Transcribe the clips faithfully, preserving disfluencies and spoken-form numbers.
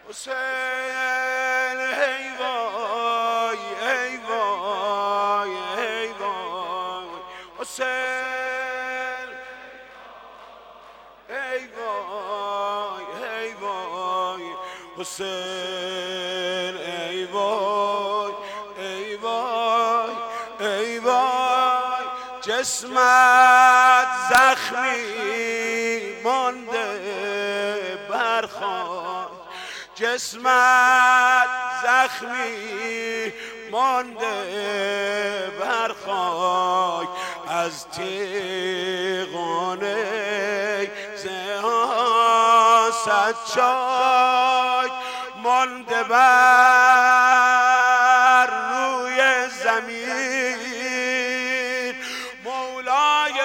حسین ای وای ای وای ای وای حسین ای وای ای وای حسین ای وای ای وای ای وای جسمت زخمی مانده بر خاک جسمت زخمی مانده بر خاک از تیغانه زها صد چاک مانده بر روی زمین مولای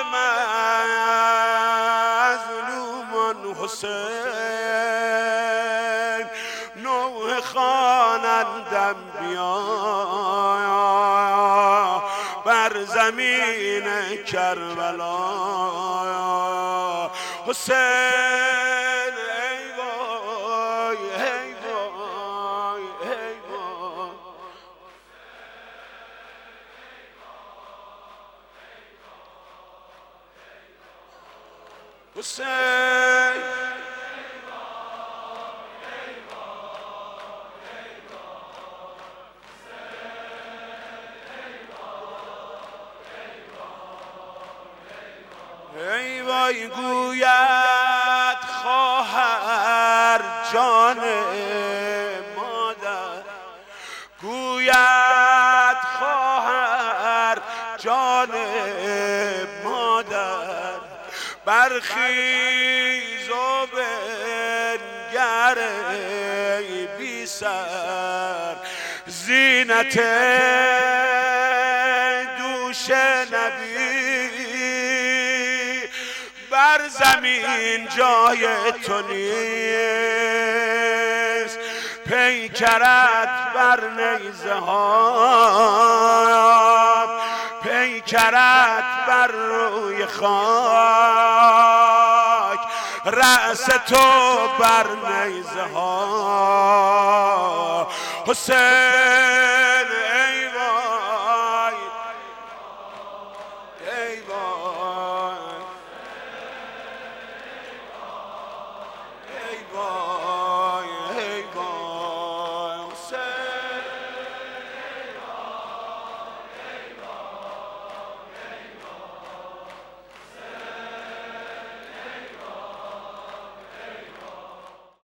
مظلومان حسین نوح خوانندم بیا بر زمین کربلا حسین ای وای ای وای ای وای حسین ای وای گوید خواهر جان مادر گوید خواهر جان مادر برخیز و بنگر ای بی سر زینت دوش نبی بر زمین جای تو نیست پیکرت بر نیزه ها پیکرت بر روی خاک رأس تو بر نیزه ها حسین